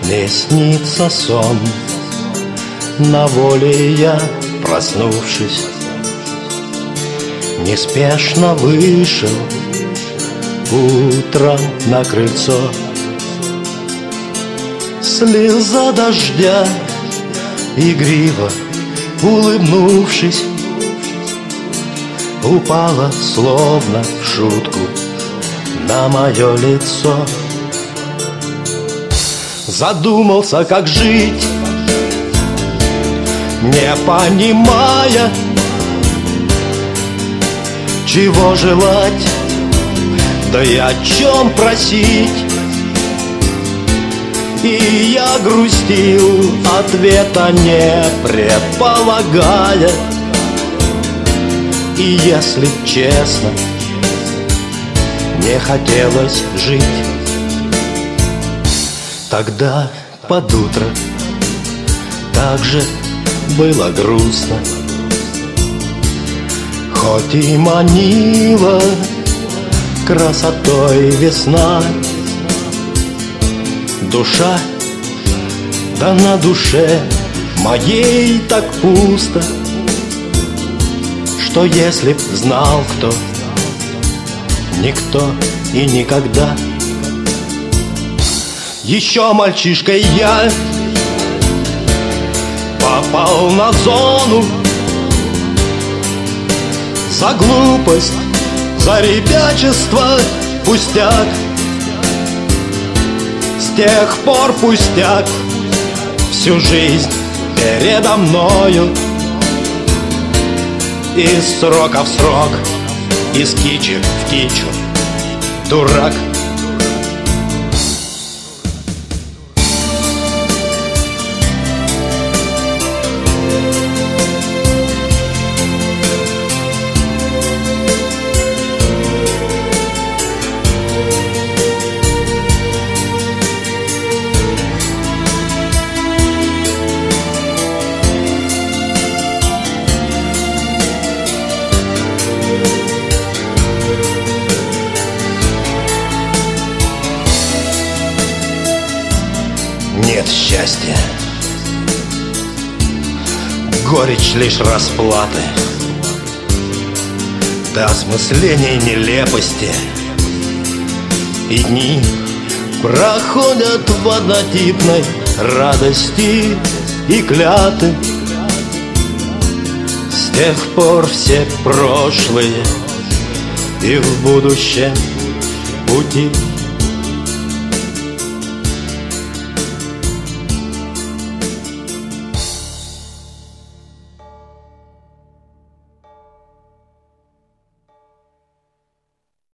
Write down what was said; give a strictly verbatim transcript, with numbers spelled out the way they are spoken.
Мне снится сон, на воле я, проснувшись, неспешно вышел утром на крыльцо. Слеза дождя, игриво улыбнувшись, упала словно в шутку на мое лицо. Задумался, как жить, не понимая, чего желать, да и о чем просить. И я грустил, ответа не предполагая. И если честно, не хотелось жить. Тогда под утро так же было грустно, хоть и манила красотой весна. Душа, да на душе моей так пусто, что если б знал кто, никто и никогда. Еще мальчишкой я попал на зону за глупость, за ребячество, пустяк. С тех пор пустяк всю жизнь передо мною. Из срока в срок, из кичи в кичу, дурак. Нет счастья, горечь лишь расплаты, до осмысления нелепости. И дни проходят в однотипной радости и кляты. С тех пор все прошлые и в будущем пути